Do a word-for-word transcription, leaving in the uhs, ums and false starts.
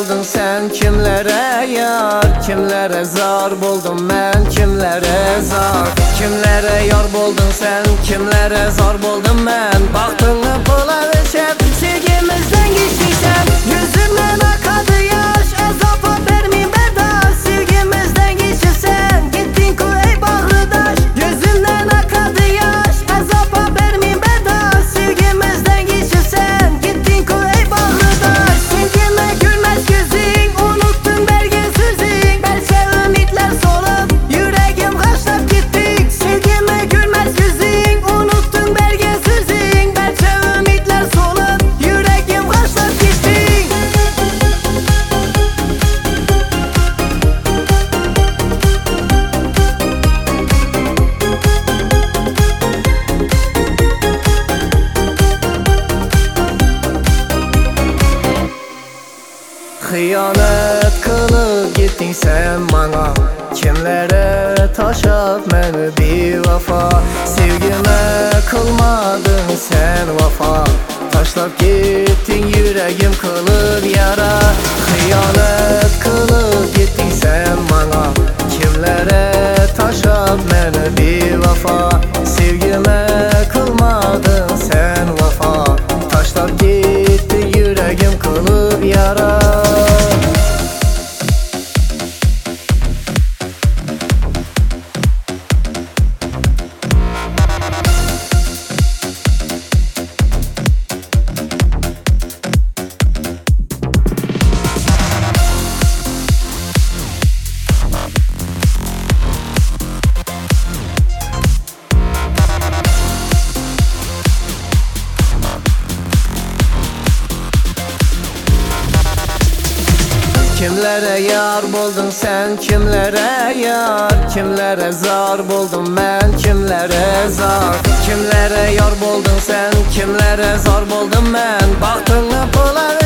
buldun sen, kimlere yar, kimlere zar buldum ben, kimlere zar. Kimlere yar buldun sen, kimlere zar buldum ben. Baktığını pula veşep, sevgimizden geçtiysen. Yüzümden akadı yaş, azapa vermeyeyim berdaş. Sevgimizden geçirsen, gittin kuvey bağrıdaş. Yüzümden akadı yaş, azapa vermeyeyim berdaş. Sevgimizden geçirsen, gittin kuvey bağrıdaş. Sevgime gülmez gözün, unuttun belge sözün. Belki ümitler solup, yüreğim kaçtap gittik. Sevgime gülmez gözün, unuttun belge sözün. Belki ümitler solup, yüreğim kaçtap gittik. Hıyanet kılıp gittin sen bana. Kimlere taşıp məni bir vafa. Sevgime kılmadın sen vafa. Taşlap gittin yüreğim kılıp yara. Hıyanet kılıp gittin sen bana. Kimlere taşıp məni bir vafa. Sevgime kılmadın sen vafa. Taşlap gittin yüreğim kılıp yara. Kimlere yar buldun sen, kimlere yar, kimlere zar buldum ben, kimlere zar. Kimlere yar buldun sen, kimlere zar buldum ben. Baktığını pula